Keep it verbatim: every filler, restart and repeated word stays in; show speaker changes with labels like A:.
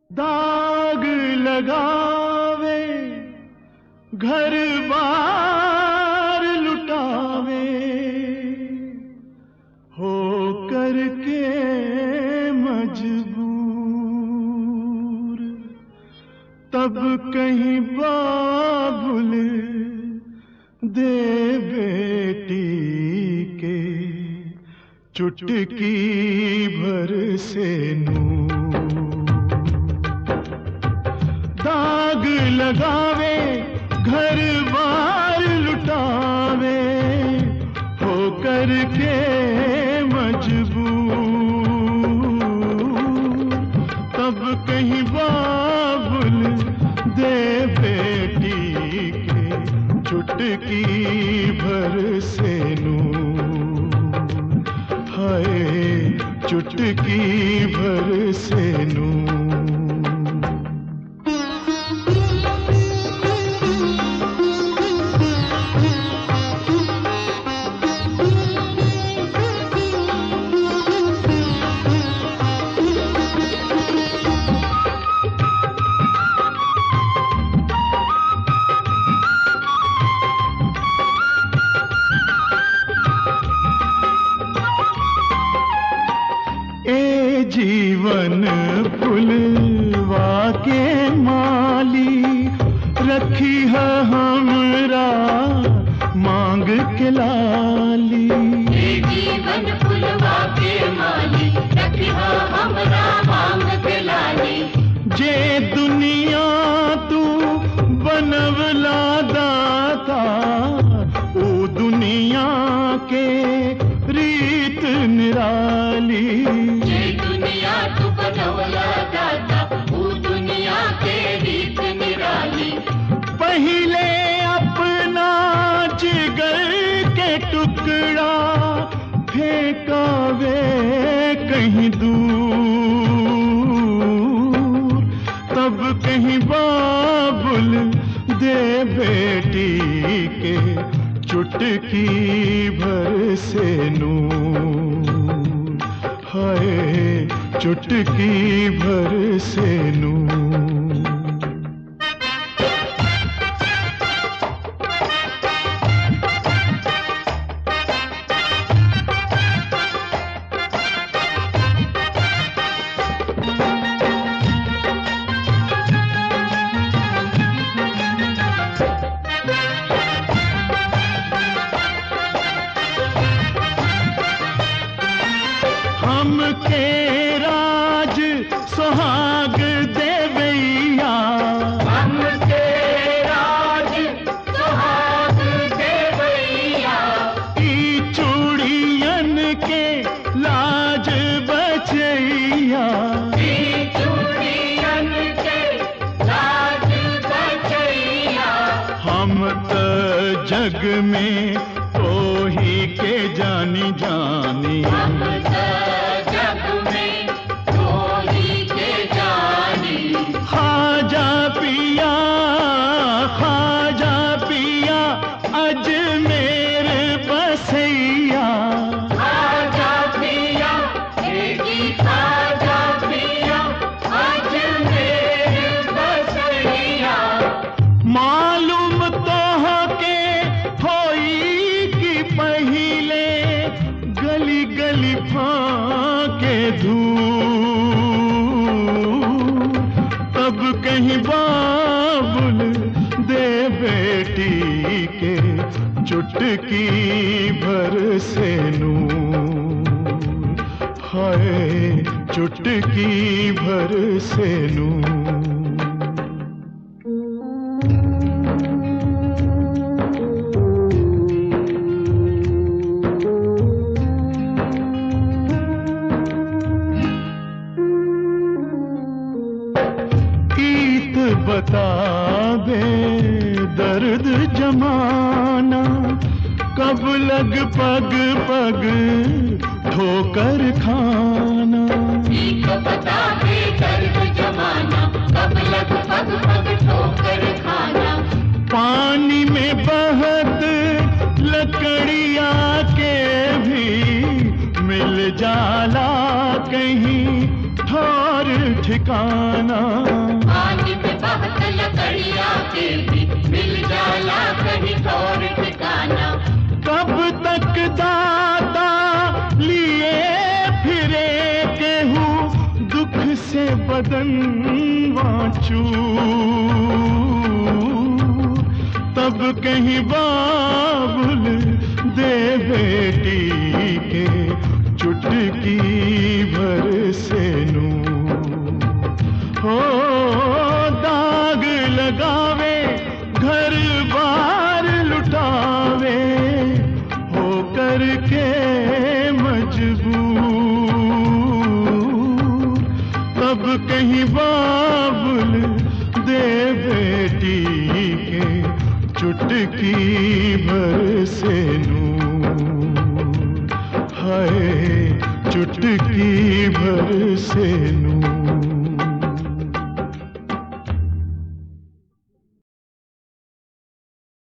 A: दाग लगावे घर बार लुटावे हो करके मजबूर, तब कहीं बाबुल दे बेटी के चुटकी भर से नूर। दाग लगावे घर बार लुटावे हो करके मजबूर, तब कहीं बाबुल दे बेटी के चुटकी भर से नूर। हाय चुटकी भर से नूर। जीवन फुलवा के माली रखी है हमरा मांग के लाली।
B: ये जीवन फुलवा के माली रखी है हमरा मांग के लाली।
A: जे दुनिया तू बनवला दाता ओ दुनिया के रीत निराली।
B: तू बनवला दाता वो दुनिया के रीत निराली।
A: पहले अपना जिगर के टुकड़ा फेंकावे कहीं दूर, तब कहीं बाबुल दे बेटी के चुटकी भर से नूर। हाय चुटकी भर से नूर। हमके राज सुहाग देवैया,
B: हमके राज सुहाग देवैया।
A: ई चूड़ियन के लाज बचैया,
B: ई चूड़ियन के लाज बचैया।
A: हम तो जग में ओही के जानी जानी।
B: हम तो जग में ओही के जानी।
A: खाजा पिया खाजा पिया अजमेर बसैया।
B: खाजा पिया जी खाजा पिया अजमेर बसैया।
A: मालूम तो हो के होई कि पहिले गली गली फाके धूल, तब कहीं बाबुल दे बेटी के चुटकी भर से नूर। हाय चुटकी भर से नूर। बता दे दर्द जमाना कब लग पग पग ठोकर खाना।
B: बता दे दर्द जमाना कब लग पग पग ठोकर खाना।
A: पानी में बहत लकड़िया के भी मिल जाला कहीं ठोर ठिकाना।
B: पानी में बहत लकड़िया के भी मिल जाला कहीं और ठिकाना।
A: कब तक दाता लिए फिरे केहू दुख से बदन वाचू, तब कहीं बाबुल दे बेटी के चुटकी भर से नू। हो दाग लगावे घर बार लुटावे हो करके मजबूर, तब कहीं बाबुल दे बेटी के चुटकी भर से नूर, हाय चुटकी भर से नूर।